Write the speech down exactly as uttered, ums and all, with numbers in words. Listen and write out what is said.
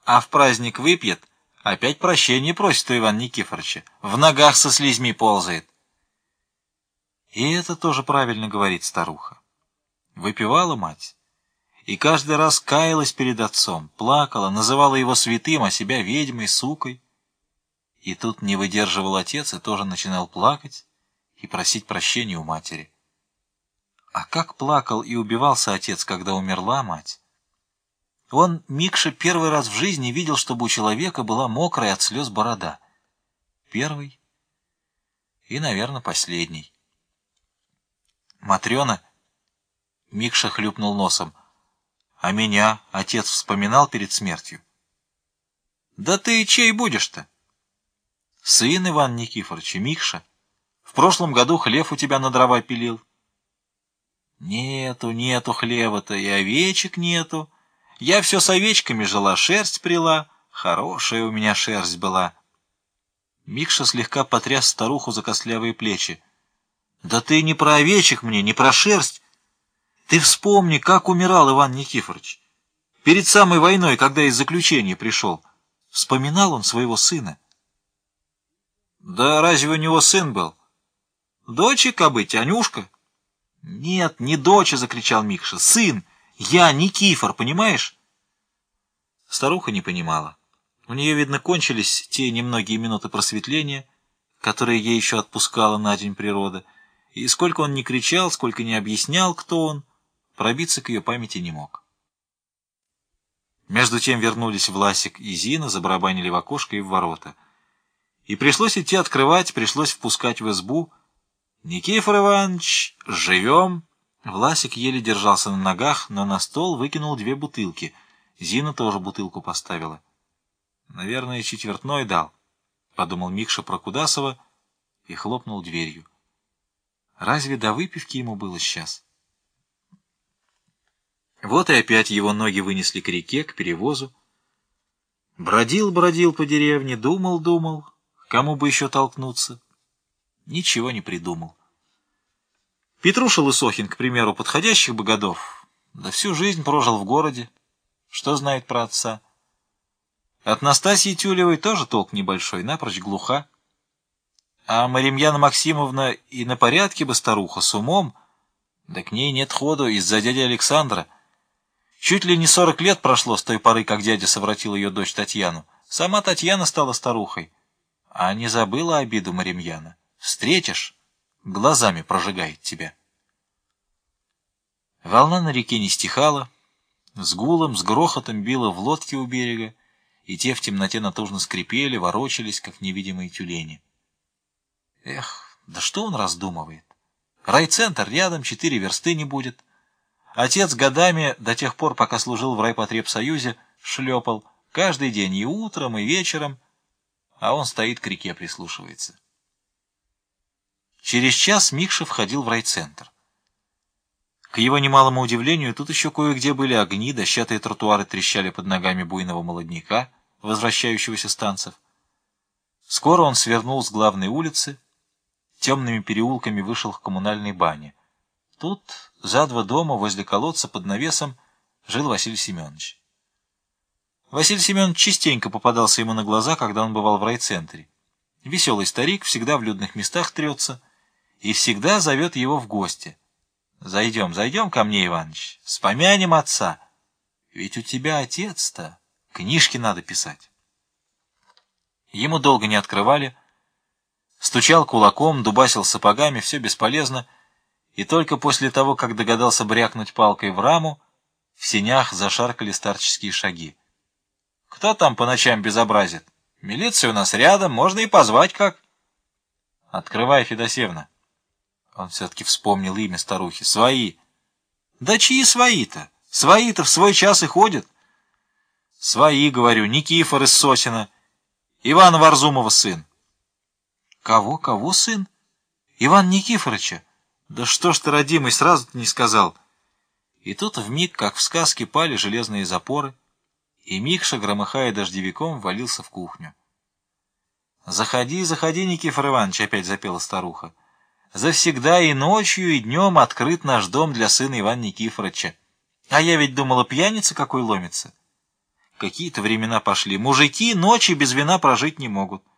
А в праздник выпьет, опять прощения просит у Ивана Никифоровича, в ногах со слезьми ползает. И это тоже правильно говорит старуха. Выпивала мать, и каждый раз каялась перед отцом, плакала, называла его святым, а себя ведьмой, сукой. И тут не выдерживал отец и тоже начинал плакать и просить прощения у матери. А как плакал и убивался отец, когда умерла мать! Он, Микша, первый раз в жизни видел, чтобы у человека была мокрая от слез борода. Первый и, наверное, последний. Матрена, Микша хлюпнул носом, а меня отец вспоминал перед смертью. Да ты чей будешь-то? Сын Ивана Никифоровича, Микша. В прошлом году хлев у тебя на дрова пилил. Нету, нету хлева-то, и овечек нету. Я все с овечками жила, шерсть прила, хорошая у меня шерсть была. Микша слегка потряс старуху за костлявые плечи. Да ты не про овечек мне, не про шерсть. Ты вспомни, как умирал Иван Никифорович. Перед самой войной, когда из заключения пришел, вспоминал он своего сына. Да разве у него сын был? Дочек, быть, Анюшка? Нет, не дочь, закричал Микша, сын. Я Никифор, понимаешь? Старуха не понимала. У нее, видно, кончились те немногие минуты просветления, которые ей еще отпускала на день природа, и сколько он ни кричал, сколько ни объяснял, кто он, пробиться к ее памяти не мог. Между тем вернулись Власик и Зина, забарабанили в окошко и в ворота. И пришлось идти открывать, пришлось впускать в избу. «Никифор Иванович, живем!» Власик еле держался на ногах, но на стол выкинул две бутылки. Зина тоже бутылку поставила. «Наверное, четвертной дал», — подумал Микша про Кудасова и хлопнул дверью. Разве до выпивки ему было сейчас? Вот и опять его ноги вынесли к реке, к перевозу. Бродил-бродил по деревне, думал-думал, кому бы еще толкнуться. Ничего не придумал. Петруша Лысохин, к примеру, подходящих бы годов, да всю жизнь прожил в городе. Что знает про отца? От Настасьи Тюлевой тоже толк небольшой, напрочь глуха. А Маримьяна Максимовна и на порядке бы старуха, с умом, да к ней нет ходу из-за дяди Александра. Чуть ли не сорок лет прошло с той поры, как дядя совратил ее дочь Татьяну. Сама Татьяна стала старухой. А не забыла обиду Маримьяна. Встретишь, глазами прожигает тебя. Волна на реке не стихала, с гулом, с грохотом била в лодки у берега, и те в темноте натужно скрипели, ворочались, как невидимые тюлени. Эх, да что он раздумывает? Райцентр рядом, четыре версты не будет. Отец годами, до тех пор, пока служил в райпотребсоюзе, шлепал каждый день и утром, и вечером, а он стоит к реке прислушивается. Через час Микша входил в райцентр. К его немалому удивлению, тут еще кое-где были огни, дощатые тротуары трещали под ногами буйного молодняка, возвращающегося с танцев. Скоро он свернул с главной улицы, темными переулками вышел к коммунальной бане. Тут, за два дома, возле колодца, под навесом, жил Василий Семенович. Василий Семенович частенько попадался ему на глаза, когда он бывал в райцентре. Веселый старик, всегда в людных местах трется, и всегда зовет его в гости. «Зайдем, зайдем ко мне, Иваныч, вспомянем отца. Ведь у тебя отец-то, книжки надо писать». Ему долго не открывали, стучал кулаком, дубасил сапогами, все бесполезно, и только после того, как догадался брякнуть палкой в раму, в сенях зашаркали старческие шаги. «Кто там по ночам безобразит? Милиция у нас рядом, можно и позвать как». «Открывай, Федосеевна». Он все-таки вспомнил имя старухи. «Свои». «Да чьи свои-то? Свои-то в свой час и ходят». «Свои, говорю, Никифор из Сосина, Ивана Варзумова сын». «Кого, кого сын? Ивана Никифоровича? Да что ж ты, родимый, сразу-то не сказал». И тут вмиг, как в сказке, пали железные запоры, и Микша, громыхая дождевиком, валился в кухню. «Заходи, заходи, Никифор Иванович», — опять запела старуха. «Завсегда и ночью, и днем открыт наш дом для сына Ивана Никифоровича. А я ведь думала, пьяница какой ломится. Какие-то времена пошли. Мужики ночи без вина прожить не могут.